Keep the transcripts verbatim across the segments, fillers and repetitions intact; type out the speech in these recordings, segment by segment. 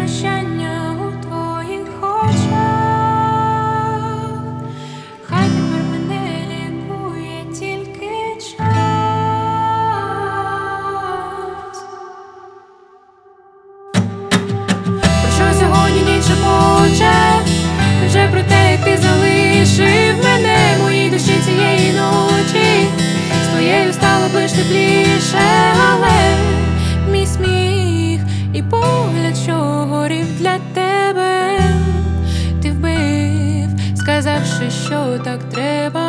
прощання у твоїх очах. Хай тепер мене лікує тільки час. Про що сьогодні ніч шепоче? Вже про те, як ти залишив мене в моїй душі цієї ночі. З твоєю стало б лиш тепліше, але мій сміх і погляд, що горів для тебе, ти вбив, сказавши, що так треба.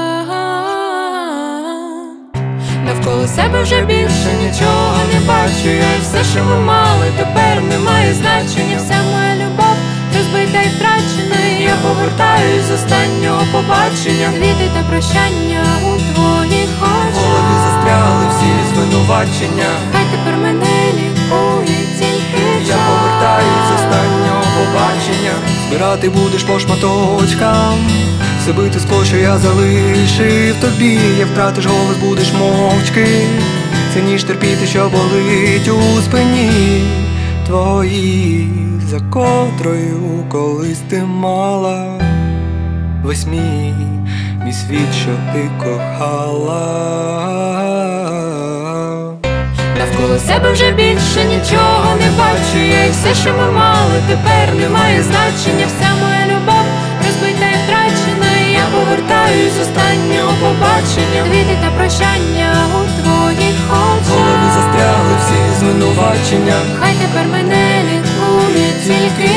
Навколо себе вже більше нічого не бачу я, і все, що ми мали, тепер не має значення. Вся моя любов розбита і втрачена, і я повертаюсь з останнього побачення. Квіти та прощання у твоїх очах. В голові застряли всі звинувачення. Хай тепер мене лікує тільки час. Я повертаюсь з останнього побачення. Збирати будеш по шматочкам все бите скло, що я залишив тобі. Як втратиш голос, будеш мовчки. Це ніж терпіти, що болить у спині твої, за котрою колись ти мала весь мій, мій світ, що ти кохала. Навколо себе вже більше нічого не бачу я, і все, що ми мали, тепер не має значення. Вся моя любов розбита і втрачена, і я повертаюсь з останнього побачення. Квіти та прощання у твоїх очах. В голові застряли всі звинувачення. Хай тепер мене лікує тільки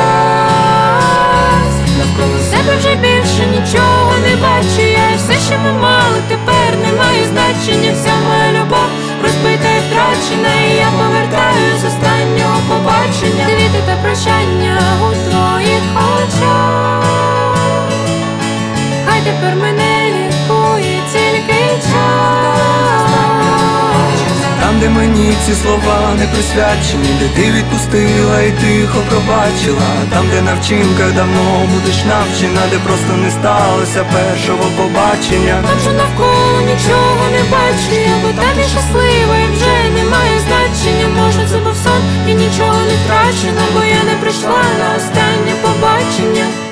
час. Навколо себе вже більше нічого не бачу я, і все, що ми мали, тепер не має значення. Вся моя любов розбита і втрачена, і я повертаюсь з останнього побачення. Квіти та прощання у твоїх очах. Хай тепер мене лікує тільки час. Там, де мені ці слова не присвячені, де ти відпустила і тихо пробачила. Там, де на вчинках давно будеш навчена, де просто не сталося першого побачення. Там же навколо нічого не бачу я, бо так і щаслива, і вже немає значення. Може це був сон і нічого не втрачено, бо я не прийшла на останнє побачення.